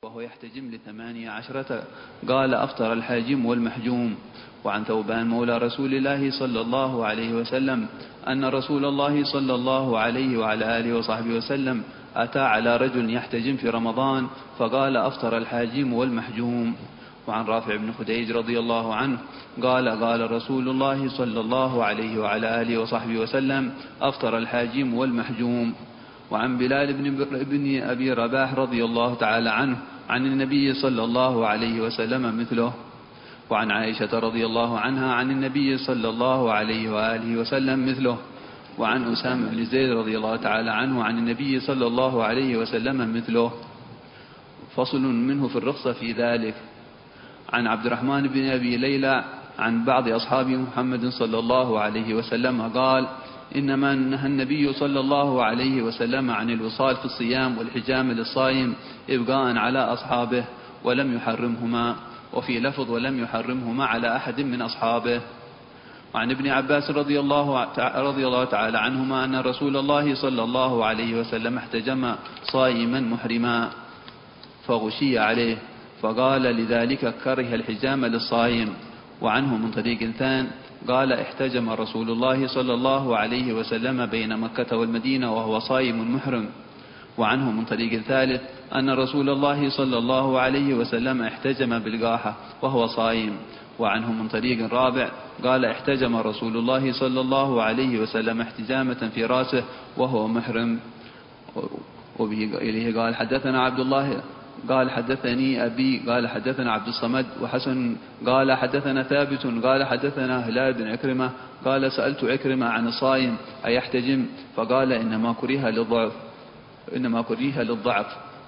وهو يحتجم ل18 قال أفطر الحاجم والمحجوم. وعن ثوبان مولى رسول الله صلى الله عليه وسلم أن رسول الله صلى الله عليه وعلى آله وصحبه وسلم أتى على رجل يحتجم في رمضان فقال أفطر الحاجم والمحجوم. وعن رافع بن خديج رضي الله عنه قال رسول الله صلى الله عليه وعلى آله وصحبه وسلم أفطر الحاجم والمحجوم. وعن بلال بن أبي رباح رضي الله تعالى عنه عن النبي صلى الله عليه وسلم مثله. وعن عائشة رضي الله عنها عن النبي صلى الله عليه وآله وسلم مثله. وعن أسامة بن زيد رضي الله تعالى عنه عن النبي صلى الله عليه وسلم مثله. فصل منه في الرخصة في ذلك. عن عبد الرحمن بن أبي ليلى عن بعض أصحاب محمد صلى الله عليه وسلم قال إنما نهى النبي صلى الله عليه وسلم عن الوصال في الصيام والحجام للصائم إبقاء على أصحابه ولم يحرمهما، وفي لفظ ولم يحرمهما على أحد من أصحابه. وعن ابن عباس رضي الله تعالى عنهما أن رسول الله صلى الله عليه وسلم احتجم صائما محرما فغشي عليه فقال لذلك كره الحجام للصائم. وعنه من طريق ثان قال احتجم رسول الله صلى الله عليه وسلم بين مكة والمدينة وهو صائم محرم. وعنه من طريق ثالث أن رسول الله صلى الله عليه وسلم احتجم بالقاحة وهو صائم. وعنه من طريق رابع قال احتجم رسول الله صلى الله عليه وسلم احتجامة في رأسه وهو محرم. وبه إليه قال حدثنا عبد الله قال حدثني أبي قال حدثنا عبد الصمد وحسن قال حدثنا ثابت قال حدثنا هلال بن عكرمة قال سألت عكرمة عن الصائم أيحتجم فقال إنما كره للضعف.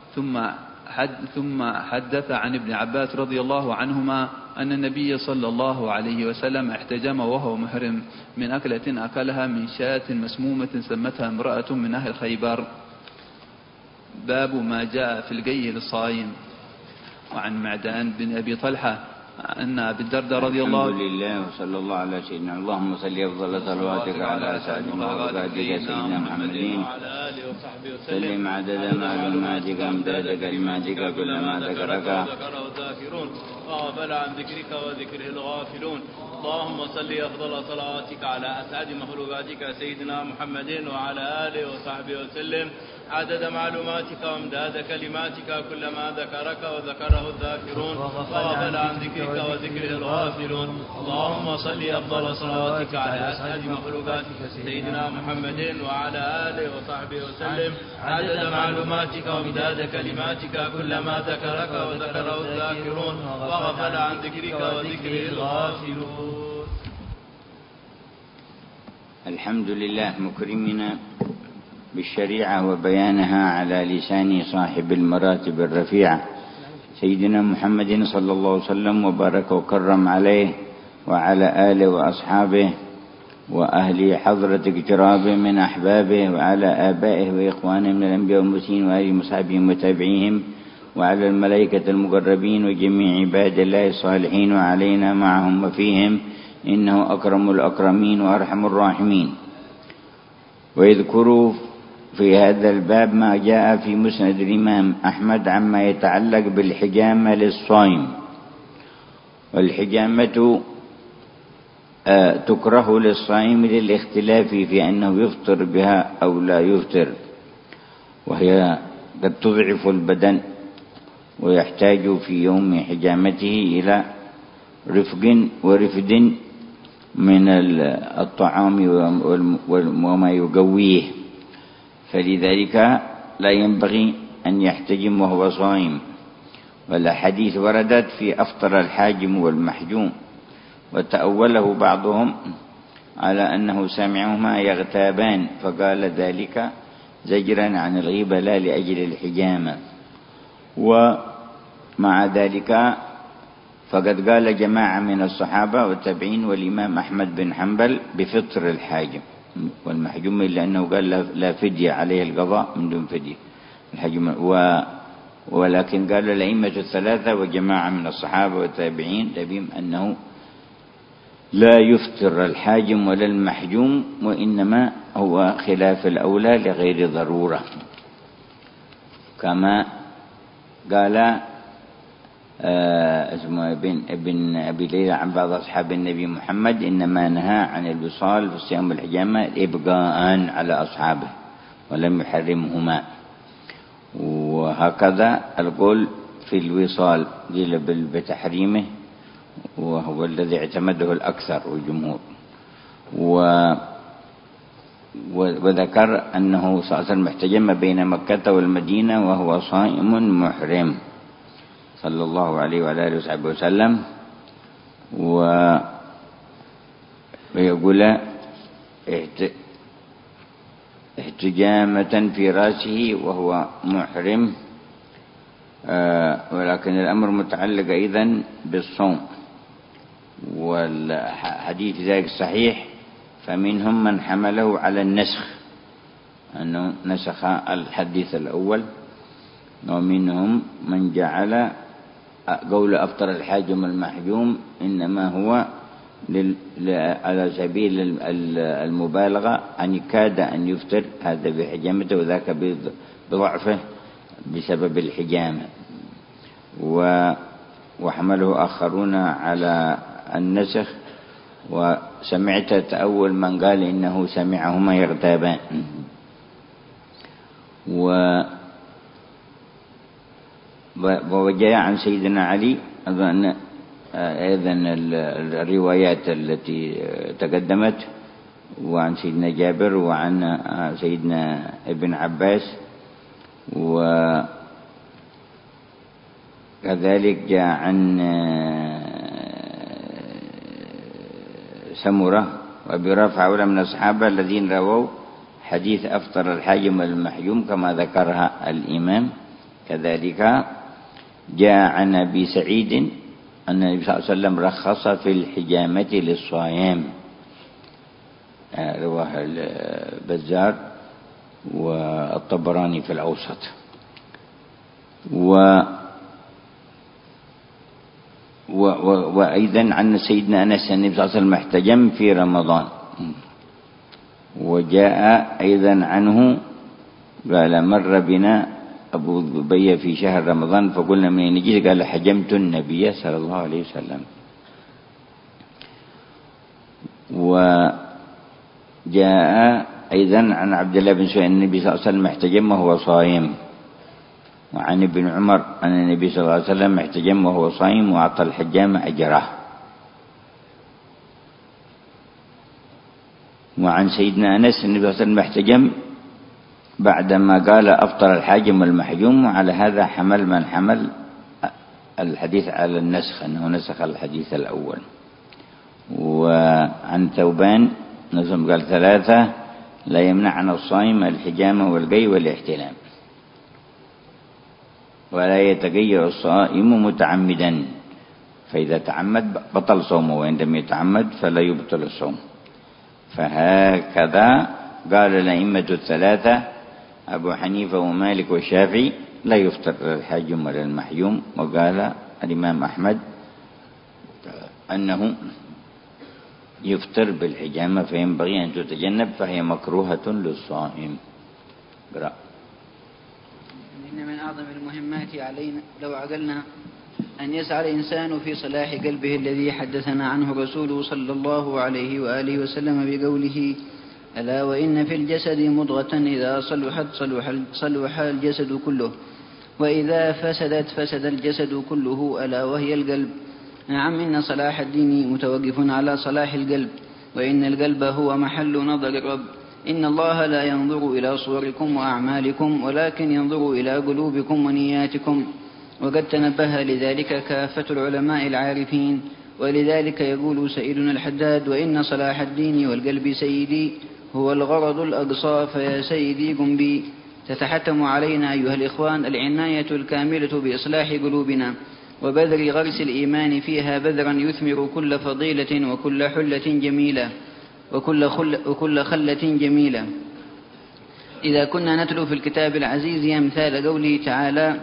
ثم حدث عن ابن عباس رضي الله عنهما أن النبي صلى الله عليه وسلم احتجم وهو محرم من أكلة أكلها من شاة مسمومة سمتها امرأة من أهل خيبر. باب ما جاء في القي للصائم. وعن معدان بن أبي طلحة أن أبي الدرداء رضي الله الحمد لله وصلى الله على سيدنا اللهم صل أفضل صلواتك على سيدنا وبارك سيدنا محمد سلم عدد معلوماتك أمداد كلماتك كلما ذكرك وغفل عن ذكرك وذكره الغافلون. اللهم صل أفضل صلواتك على أسعد مخلوقاتك سيدنا محمد وعلى آله وصحبه وسلم عدد معلوماتك وامداد كلماتك كلما ذكرك وذكره الذاكرون وغفل عن ذكرك وذكره الغافلون. اللهم صل أفضل صلواتك على أسعد مخلوقاتك سيدنا محمد وعلى آله وصحبه وسلم عدد معلوماتك وامداد كلماتك كلما ذكرك وذكره الذاكرون وغفل عن ذكرك وذكره الغافلون. الحمد لله مكرمنا بالشريعة وبيانها على لسان صاحب المراتب الرفيعة سيدنا محمد صلى الله عليه وسلم وبارك وكرم عليه وعلى آله وأصحابه وأهل حضرة اقترابه من أحبابه وعلى آبائه وإخوانه من الأنبياء والمرسلين وآل مصحبهم وتابعيهم وعلى الملائكة المقربين وجميع عباد الله الصالحين وعلينا معهم وفيهم إنه أكرم الأكرمين وأرحم الراحمين. ويذكروا في هذا الباب ما جاء في مسند الإمام أحمد عما يتعلق بالحجامة للصائم. والحجامة تكره للصائم للاختلاف في أنه يفطر بها أو لا يفطر، وهي قد تضعف البدن ويحتاج في يوم حجامته إلى رفق ورفد من الطعام وما يقويه، فلذلك لا ينبغي أن يحتجم وهو صائم. والأحاديث وردت في أفطر الحاجم والمحجوم، وتأوله بعضهم على أنه سمعهما يغتابان فقال ذلك زجرا عن الغيبة لا لأجل الحجامة. ومع ذلك فقد قال جماعة من الصحابة والتابعين والإمام أحمد بن حنبل بفطر الحاجم والمحجوم، إلا أنه قال لا فدية عليه القضاء من دون فدية الحاجم. ولكن قال الأئمة الثلاثة وجماعة من الصحابة والتابعين تبين أنه لا يفطر الحاجم ولا المحجوم، وإنما هو خلاف الأولى لغير ضرورة، كما قال اسمه ابن أبي ليلى عن بعض أصحاب النبي محمد إنما نهى عن الوصال في الصيام والحجامة إبقاء على أصحابه ولم يحرمهما. وهكذا القول في الوصال قيل بتحريمه، وهو الذي اعتمده الأكثر والجمهور. وذكر أنه صلى الله عليه وسلم احتجم بين مكة والمدينة وهو صائم محرم صلى الله عليه وعلى آله وصحبه وسلم. ويقول احتجامة في رأسه وهو محرم، ولكن الأمر متعلق أيضا بالصوم، والحديث ذلك صحيح. فمنهم من حمله على النسخ، أنه نسخ الحديث الأول، ومنهم من جعل قول أفطر الحاجم المحجوم إنما هو على سبيل المبالغة، أن كاد أن يفطر هذا بحجامته وذاك بضعفه بسبب الحجامة. وحمله آخرون على النسخ. وسمعت تأول من قال إنه سمعهما يغتابان. وجاء عن سيدنا علي أظن أيضا الروايات التي تقدمت، وعن سيدنا جابر وعن سيدنا ابن عباس، وكذلك جاء عن سمرة وأبي رافع ولا من الصحابة الذين رووا حديث أفطر الحاجم المحجوم كما ذكرها الإمام. كذلك جاء عن أبي سعيد أن النبي صلى الله عليه وسلم رخص في الحجامة للصائم، رواه البزار والطبراني في الأوسط. وأيضا عن سيدنا أنس النبي صلى الله عليه وسلم احتجم في رمضان. وجاء أيضا عنه قال مر بنا أبو ذبية في شهر رمضان فقلنا من نجيس، قال حجمت النبي صلى الله عليه وسلم. وجاء أيضا عن عبد الله بن سعيد النبي صلى الله عليه وسلم احتجم وهو صائم. وعن ابن عمر أن النبي صلى الله عليه وسلم احتجم وهو صائم وأعطى الحجام أجره. وعن سيدنا أنس النبي صلى الله عليه وسلم احتجم بعدما قال أفطر الحاجم المحجوم. وعلى هذا حمل من حمل الحديث على النسخ، أنه نسخ الحديث الأول. وعن ثوبان نزم قال ثلاثة لا يمنعنا الصائم الحجامة والقي والاحتلام، ولا يتغير الصائم متعمدا، فإذا تعمد بطل صومه، وعندما يتعمد فلا يبطل الصوم. فهكذا قال الأئمة الثلاثة أبو حنيفة ومالك والشافعي لا يفطر الحاجم ولا المحجوم. وقال الإمام أحمد أنه يفطر بالحجامة فينبغي أن تتجنب، فهي مكروهة للصائم. قرأ. إن من أعظم المهمات علينا لو عقلنا أن يسعى الإنسان في صلاح قلبه الذي حدثنا عنه رسوله صلى الله عليه وآله وسلم بقوله ألا وإن في الجسد مضغة إذا صلحت صلح الجسد كله، وإذا فسدت فسد الجسد كله، ألا وهي القلب. نعم، إن صلاح الدين متوقف على صلاح القلب، وإن القلب هو محل نظر الرب. إن الله لا ينظر إلى صوركم وأعمالكم، ولكن ينظر إلى قلوبكم ونياتكم. وقد تنبه لذلك كافة العلماء العارفين. ولذلك يقول سيدنا الحداد وإن صلاح الدين والقلب سيدي هو الغرض الأقصى، فيا سيدي قم بي. تتحتم علينا أيها الإخوان العناية الكاملة بإصلاح قلوبنا وبذر غرس الإيمان فيها بذرا يثمر كل فضيلة وكل حلة جميلة وكل خلة جميلة. إذا كنا نتلو في الكتاب العزيز أمثال قوله تعالى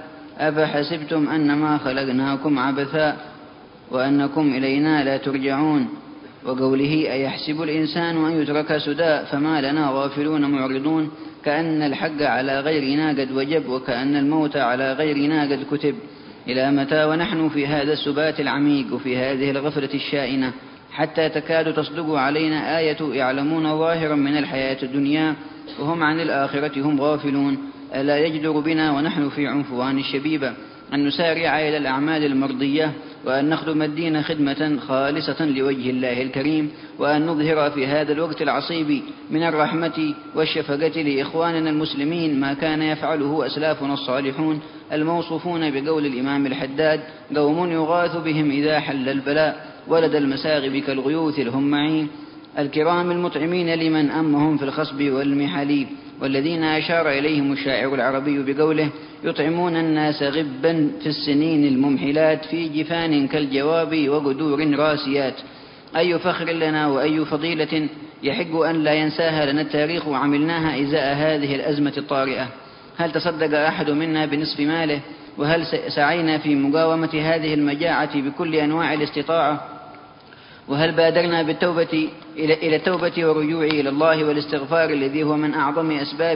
أفحسبتم أنما خلقناكم عبثا وأنكم إلينا لا ترجعون، وقوله أيحسب الإنسان أن يترك سدى فما لنا غافلون معرضون، كأن الحق على غيرنا قد وجب، وكأن الموت على غيرنا قد كتب. إلى متى ونحن في هذا السبات العميق وفي هذه الغفلة الشائنة، حتى تكاد تصدق علينا آية يعلمون ظاهرا من الحياة الدنيا وهم عن الآخرة هم غافلون. ألا يجدر بنا ونحن في عنفوان الشبيبة أن نسارع إلى الأعمال المرضية، وأن نخدم الدين خدمة خالصة لوجه الله الكريم، وأن نظهر في هذا الوقت العصيب من الرحمة والشفقة لإخواننا المسلمين ما كان يفعله أسلافنا الصالحون الموصوفون بقول الإمام الحداد: قوم يغاث بهم إذا حل البلاء ولد المساغب كالغيوث الهمعين، الكرام المطعمين لمن أمهم في الخصب والمحل، والذين أشار إليهم الشاعر العربي بقوله: يطعمون الناس غبا في السنين الممحلات في جفان كالجواب وقدور راسيات. أي فخر لنا وأي فضيلة يحق أن لا ينساها لنا التاريخ وعملناها إزاء هذه الأزمة الطارئة. هل تصدق أحد منا بنصف ماله؟ وهل سعينا في مقاومة هذه المجاعة بكل أنواع الاستطاعة؟ وهل بادرنا بالتوبة إلى التوبة والرجوع إلى الله والاستغفار الذي هو من أعظم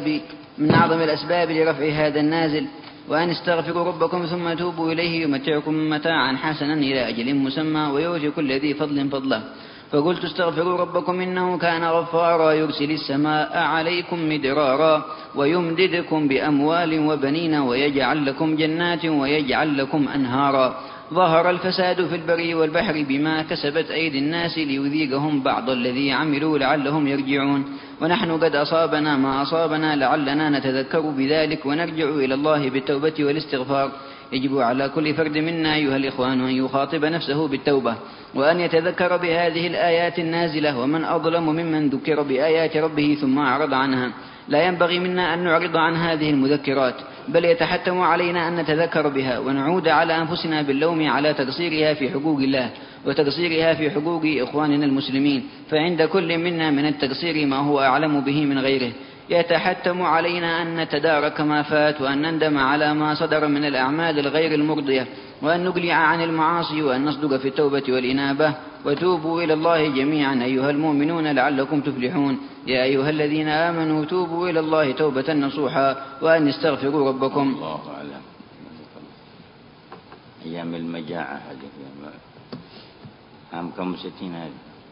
الأسباب لرفع هذا النازل؟ وأن استغفروا ربكم ثم توبوا إليه يمتعكم متاعا حسنا إلى أجل مسمى ويؤتي كل ذي فضل فضله. فقلت استغفروا ربكم إنه كان غفارا يرسل السماء عليكم مدرارا ويمددكم بأموال وبنين ويجعل لكم جنات ويجعل لكم أنهارا. ظهر الفساد في البر والبحر بما كسبت أيدي الناس ليذيقهم بعض الذي عملوا لعلهم يرجعون. ونحن قد أصابنا ما أصابنا لعلنا نتذكر بذلك ونرجع إلى الله بالتوبة والاستغفار. يجب على كل فرد منا أيها الإخوان أن يخاطب نفسه بالتوبة وأن يتذكر بهذه الآيات النازلة، ومن أظلم ممن ذكر بآيات ربه ثم أعرض عنها. لا ينبغي منا أن نعرض عن هذه المذكرات، بل يتحتم علينا أن نتذكر بها ونعود على أنفسنا باللوم على تقصيرها في حقوق الله وتقصيرها في حقوق إخواننا المسلمين، فعند كل منا من التقصير ما هو أعلم به من غيره. يتحتم علينا أن نتدارك ما فات، وأن نندم على ما صدر من الأعمال الغير المرضية، وأن نقلع عن المعاصي، وأن نصدق في التوبة والإنابة. وتوبوا إلى الله جميعا أيها المؤمنون لعلكم تفلحون. يا أيها الذين آمنوا توبوا إلى الله توبة نصوحا وأن استغفروا ربكم. الله أعلم. أيام المجاعة هذه عام كم 60 هذه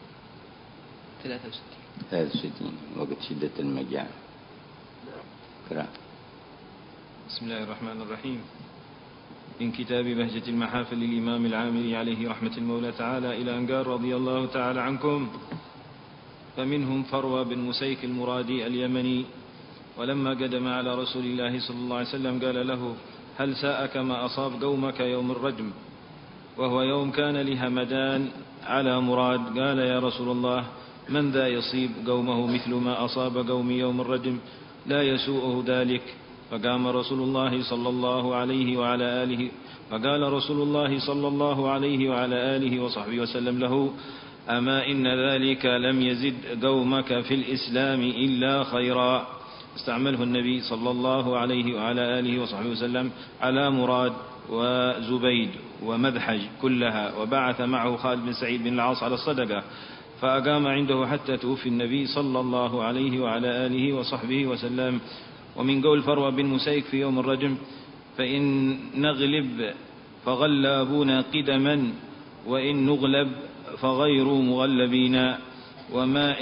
63 وقت شدة المجاعة. قرأ. بسم الله الرحمن الرحيم. من كتاب بهجة المحافل للإمام العامري عليه رحمة المولى تعالى إلى أن قال: رضي الله تعالى عنكم. فمنهم فروى بن مسيك المرادي اليمني، ولما قدم على رسول الله صلى الله عليه وسلم قال له: هل ساءك ما أصاب قومك يوم الرجم؟ وهو يوم كان لهمدان على مراد. قال: يا رسول الله، من ذا يصيب قومه مثل ما أصاب قومي يوم الرجم؟ لا يسوءه ذلك. فقام رسول الله صلى الله عليه وعلى آله فقال رسول الله صلى الله عليه وعلى آله وصحبه وسلم له: أما إن ذلك لم يزد قومك في الإسلام إلا خيرا. استعمله النبي صلى الله عليه وعلى آله وصحبه وسلم على مراد وزبيد ومذحج كلها، وبعث معه خالد بن سعيد بن العاص على الصدقة، فأقام عنده حتى توفي النبي صلى الله عليه وعلى آله وصحبه وسلم. ومن قول فروى بن مسيك في يوم الرجم: فإن نغلب فغلابون قدما، وإن نغلب فغير مغلبين، وما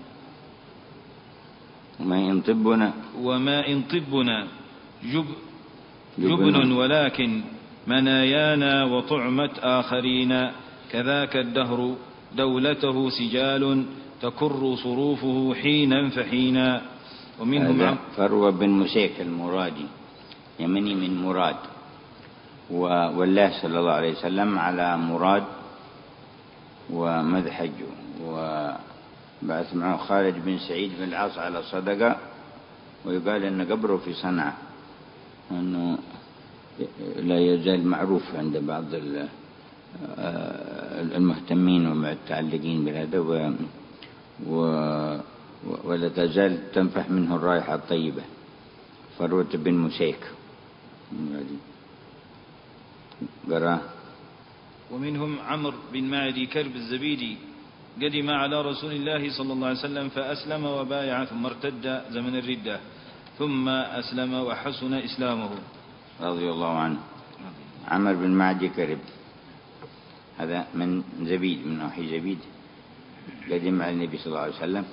إن طبنا جبن ولكن منايانا وطعمة آخرين، كذاك الدهر دولته سجال تكر صروفه حينا فحينا. ومنهم فروى بن مسيك المرادي يمني من مراد، والله صلى الله عليه وسلم على مراد ومذحج، وبعث معه خالد بن سعيد بن العاص على صدقة. ويقال أن قبره في صنعاء، أنه لا يزال معروف عند بعض المهتمين والمتعلقين بهذا، ولا تزال تنفح منه الرائحة الطيبة. فروة بن مسيك. ومنهم عمرو بن معدي كرب الزبيدي، قدم على رسول الله صلى الله عليه وسلم فأسلم وبايع ثم ارتد زمن الردة ثم أسلم وحسن إسلامه رضي الله عنه. عمر بن معدي كرب، هذا من زبيد، من نوحي زبيد، قدم على النبي صلى الله عليه وسلم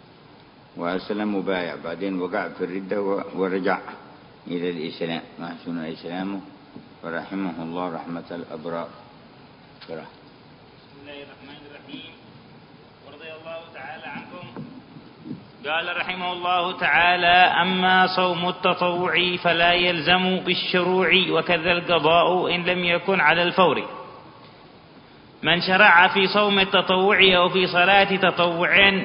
وأسلم وبايع، بعدين وقع في الردة ورجع إلى الإسلام وحسن إسلامه فرحمه الله رحمة الأبرار. بسم الله الرحمن الرحيم. ورضي الله تعالى عنكم. قال رحمه الله تعالى: أما صوم التطوع فلا يلزم بالشروع وكذا القضاء إن لم يكن على الفور. من شرع في صوم التطوع أو في صلاة تطوع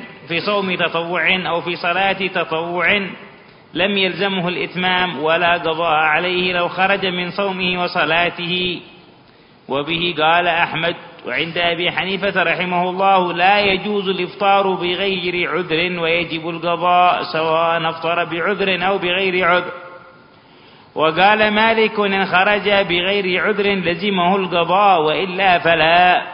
أو في صلاة تطوع لم يلزمه الإتمام ولا قضاء عليه لو خرج من صومه وصلاته. وبه قال أحمد. وعند أبي حنيفة رحمه الله لا يجوز الإفطار بغير عذر ويجب القضاء سواء أفطر بعذر أو بغير عذر. وقال مالك إن خرج بغير عذر لزمه القضاء وإلا فلا.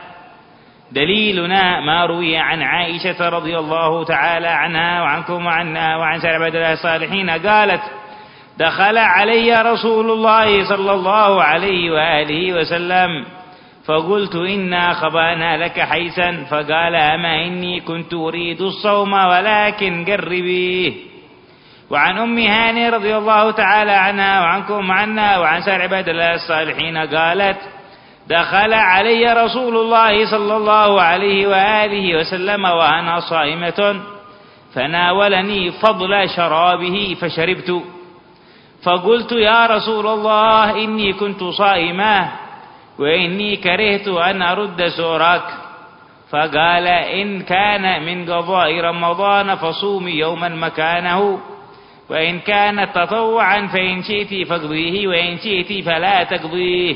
دليلنا ما روي عن عائشة رضي الله تعالى عنها وعنكم وعنا وعن سائر عباد الله الصالحين قالت: دخل علي رسول الله صلى الله عليه وآله وسلم فقلت: إنا خبانا لك حيسا. فقال: أما إني كنت أريد الصوم ولكن قربيه. وعن أم هاني رضي الله تعالى عنها وعنكم وعنا وعن سائر عباد الله الصالحين قالت: دخل علي رسول الله صلى الله عليه وآله وسلم وأنا صائمة فناولني فضل شرابه فشربت. فقلت: يا رسول الله إني كنت صائمة وإني كرهت أن أرد سؤرك. فقال: إن كان من قضاء رمضان فصومي يوما مكانه، وإن كان تطوعا فإن شئت فاقضيه وإن شئت فلا تقضيه.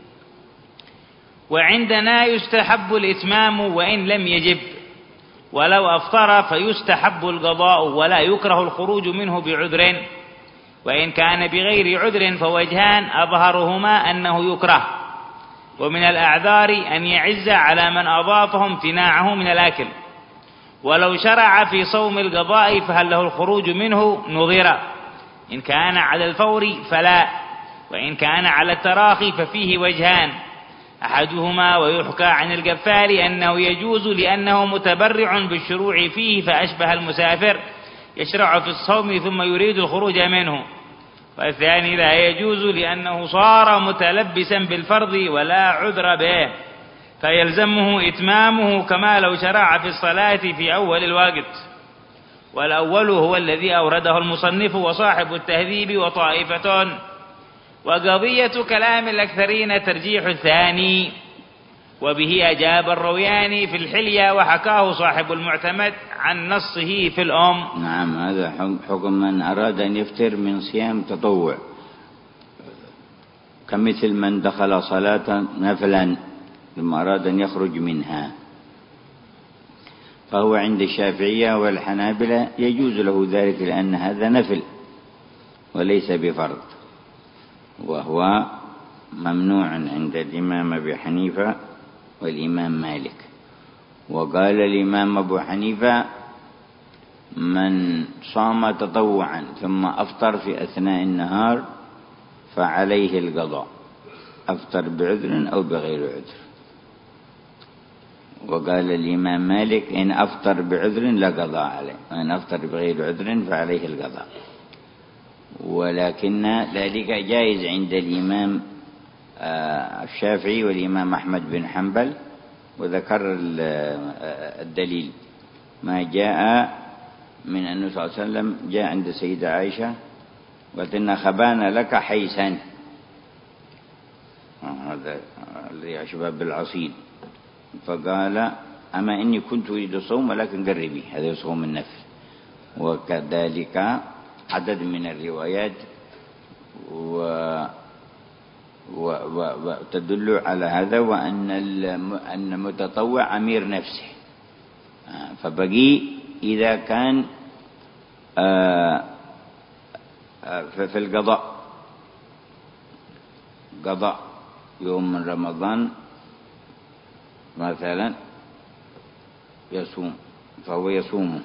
وعندنا يستحب الإتمام وإن لم يجب، ولو أفطر فيستحب القضاء ولا يكره الخروج منه بعذر. وإن كان بغير عذر فوجهان أظهرهما أنه يكره. ومن الأعذار أن يعز على من أضافه امتناعه من الأكل. ولو شرع في صوم القضاء فهل له الخروج منه نظر. إن كان على الفور فلا، وإن كان على التراخي ففيه وجهان. أحدهما ويحكى عن القفال أنه يجوز لأنه متبرع بالشروع فيه فأشبه المسافر يشرع في الصوم ثم يريد الخروج منه. والثاني لا يجوز لأنه صار متلبسا بالفرض ولا عذر به فيلزمه إتمامه كما لو شرع في الصلاة في أول الوقت. والأول هو الذي أورده المصنف وصاحب التهذيب وطائفة. وقضية كلام الأكثرين ترجيح الثاني. وبه أجاب الروياني في الحلية وحكاه صاحب المعتمد عن نصه في الأم. نعم، هذا حكم من أراد أن يفتر من صيام تطوع، كمثل من دخل صلاة نفلا ثم أراد أن يخرج منها، فهو عند الشافعية والحنابلة يجوز له ذلك لأن هذا نفل وليس بفرض، وهو ممنوع عند الإمام أبي حنيفة والإمام مالك. وقال الإمام أبو حنيفة: من صام تطوعا ثم أفطر في أثناء النهار فعليه القضاء، أفطر بعذر أو بغير عذر. وقال الإمام مالك: إن أفطر بعذر لا قضاء عليه، وإن أفطر بغير عذر فعليه القضاء. ولكن ذلك جائز عند الإمام الشافعي والإمام أحمد بن حنبل. وذكر الدليل ما جاء من النبي صلى الله عليه وسلم، جاء عند سيدة عائشة قالت: إن خبانا لك حيسا، هذا الذي أشبه بالعصيد. فقال: أما إني كنت أريد الصوم ولكن قربي، هذا صوم النفل. وكذلك عدد من الروايات وتدل على هذا، وأن المتطوع أمير نفسه. فبقي إذا كان في القضاء، قضاء يوم من رمضان مثلا فهو يصوم.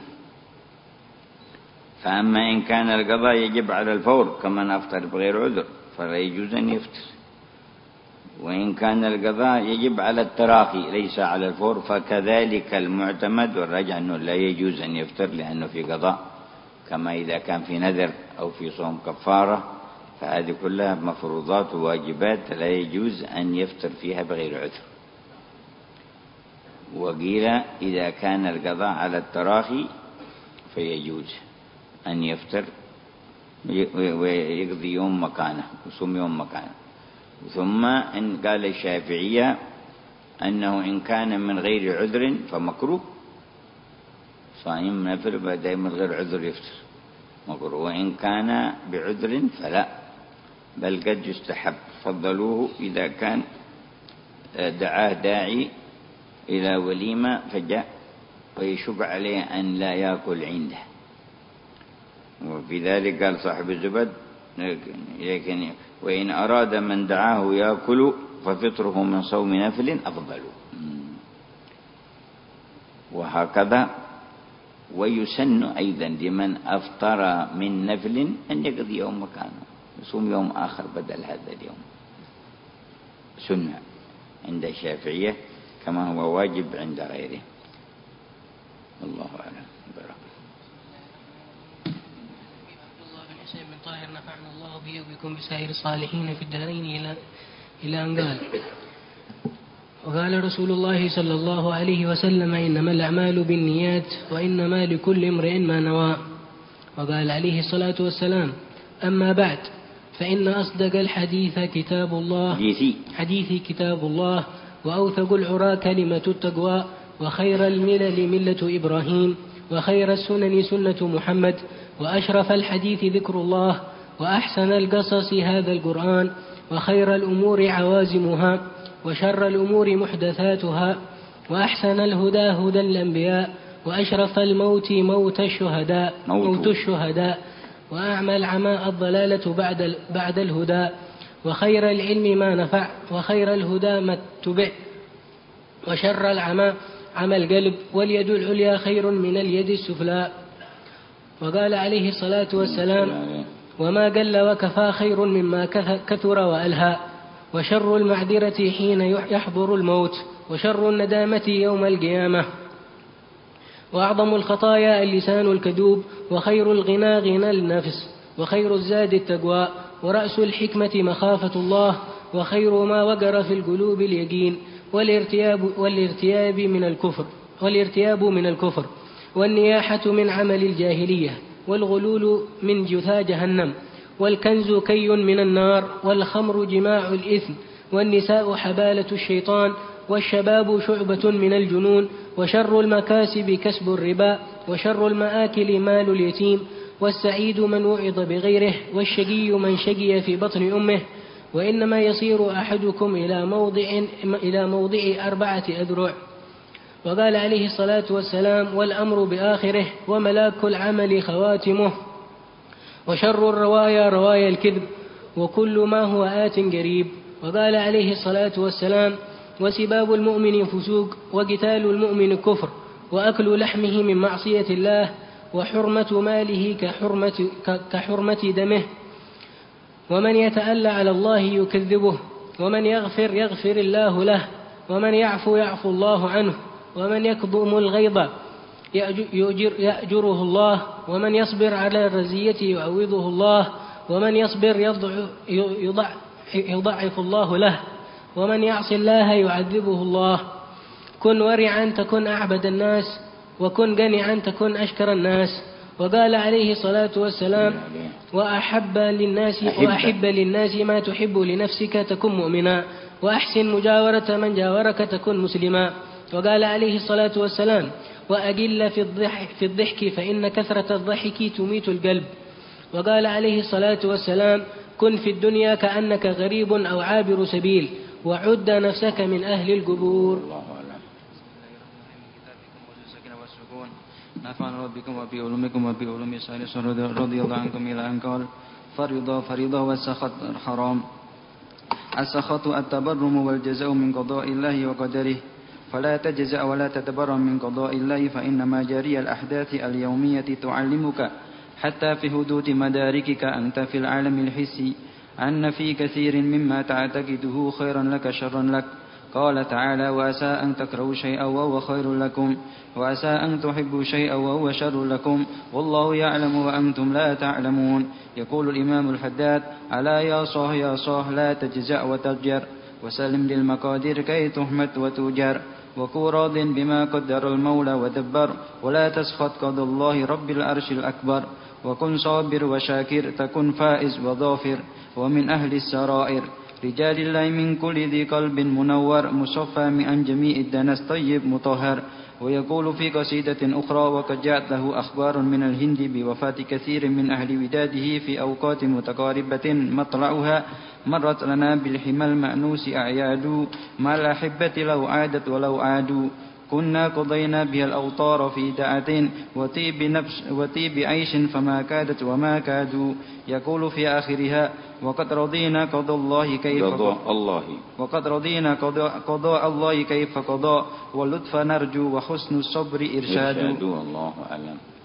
فأما إن كان القضاء يجب على الفور كمن أفطر بغير عذر فلا يجوز أن يفطر، وإن كان القضاء يجب على التراخي ليس على الفور فكذلك المعتمد، والراجع أنه لا يجوز أن يفطر لأنه في قضاء، كما إذا كان في نذر أو في صوم كفارة، فهذه كلها مفروضات وواجبات لا يجوز أن يفطر فيها بغير عذر. وقيل إذا كان القضاء على التراخي فيجوز أن يفطر ويقضي يوم مكانه ويصوم يوم مكانه. ثم إن قال الشافعية أنه إن كان من غير عذر فمكروه، صائم نفل دائما من غير عذر يفطر مكروه، وإن كان بعذر فلا، بل قد يستحب. فضلوه إذا كان دعاه داعي إلى وليمة فجاء ويشق عليه أن لا يأكل عنده، وفي ذلك قال صاحب الزبد لكن وإن أراد من دعاه يأكل ففطره من صوم نفل أفضل. وهكذا ويسن أيضا لمن أفطر من نفل أن يقضي يوم مكانه، يصوم يوم آخر بدل هذا اليوم، سنة عند الشافعية كما هو واجب عند غيره. الله أعلم. بن طاهر نفعنا الله به وبكم بسائر الصالحين في الدارين إلى أن قال: وقال رسول الله صلى الله عليه وسلم: إنما الأعمال بالنيات وإنما لكل امرئ ما نوى. وقال عليه الصلاة والسلام: أما بعد فإن أصدق الحديث كتاب الله، حديثي كتاب الله، وأوثق العرى كلمة التقوى، وخير الملل ملة إبراهيم، وخير السنن سنة محمد، وأشرف الحديث ذكر الله، وأحسن القصص هذا القرآن، وخير الأمور عوازمها، وشر الأمور محدثاتها، وأحسن الهدى هدى الأنبياء، وأشرف الموت موت الشهداء، وأعمى العمى الضلالة بعد الهدى، وخير العلم ما نفع، وخير الهدى ما اتبع، وشر العمى عمى القلب، واليد العليا خير من اليد السفلى. وقال عليه الصلاة والسلام: وما قل وكفى خير مما كثر وألهى، وشر المعذرة حين يحضر الموت، وشر الندامة يوم القيامة، وأعظم الخطايا اللسان الكذوب، وخير الغنى غنى النفس، وخير الزاد التقوى، ورأس الحكمة مخافة الله، وخير ما وقر في القلوب اليقين، والارتياب من الكفر، والنياحة من عمل الجاهلية، والغلول من جثا جهنم، والكنز كي من النار، والخمر جماع الإثم، والنساء حبالة الشيطان، والشباب شعبة من الجنون، وشر المكاسب كسب الربا، وشر المآكل مال اليتيم، والسعيد من وعظ بغيره، والشقي من شقي في بطن أمه، وإنما يصير أحدكم إلى موضع 4 أذرع. وقال عليه الصلاة والسلام: والأمر بآخره، وملاك العمل خواتمه، وشر الروايا روايا الكذب، وكل ما هو آت قريب. وقال عليه الصلاة والسلام: وسباب المؤمن فسوق، وقتال المؤمن كفر، وأكل لحمه من معصية الله، وحرمة ماله كحرمة دمه، ومن يتألى على الله يكذبه، ومن يغفر الله له، ومن يعفو الله عنه، ومن يكظم الغيظ يأجره الله، ومن يصبر على الرزية يعوضه الله، ومن يصبر يضعف الله له، ومن يعص الله يعذبه الله. كن ورعا تكن أعبد الناس، وكن قنعا تكن أشكر الناس. وقال عليه الصلاة والسلام: وأحب للناس ما تحب لنفسك تكن مؤمنا، وأحسن مجاورة من جاورك تكن مسلما. وقال عليه الصلاة والسلام: وأقل في الضحك فإن كثرة الضحك تميت القلب. وقال عليه الصلاة والسلام: كن في الدنيا كأنك غريب أو عابر سبيل، وعد نفسك من أهل القبور. نفعنا ربكم وبعلومكم وبعلوم السالس رضي الله عنكم إلى أن قال: فريضة والسخط حرام. السخط التبرم والجزاء من قضاء الله وقدره، فلا تجزع ولا تتبرم من قضاء الله، فإنما جري الأحداث اليومية تعلمك حتى في حدود مداركك أنت في العالم الحسي أن في كثير مما تعتقده خيرا لك شرا لك. قال تعالى: وعسى أن تكرهوا شيئا وهو خير لكم، وعسى أن تحبوا شيئا وهو شر لكم، والله يعلم وأنتم لا تعلمون. يقول الإمام الحداد: ألا يا صاح يا صاح لا تجزع وتضجر، وسلم للمقادير كي تحمد وتوجر، وكن راض بما قدر المولى ودبر، ولا تسخط قضى الله رب العرش الأكبر، وكن صابر وشاكر تكن فائز وظافر، ومن أهل السرائر رجال الله من كل ذي قلب منور مصفى من جميع الدنس طيب مطهر. ويقول في قصيدة أخرى: وقد جاءت له أخبار من الهند بوفاة كثير من أهل وداده في أوقات متقاربة مطلعها مرت لنا بالحمى المأنوس أعياد، مع الأحبة لو عادت ولو عادوا، كنا قضينا بها الأوطار في دعة وطيب عيش فما كادت وما كادوا. يقول في آخرها: وقد رضينا قضاء الله كيف قضاء الله كيف قضاء، واللطف نرجو وحسن الصبر إرشاد. الله أعلم.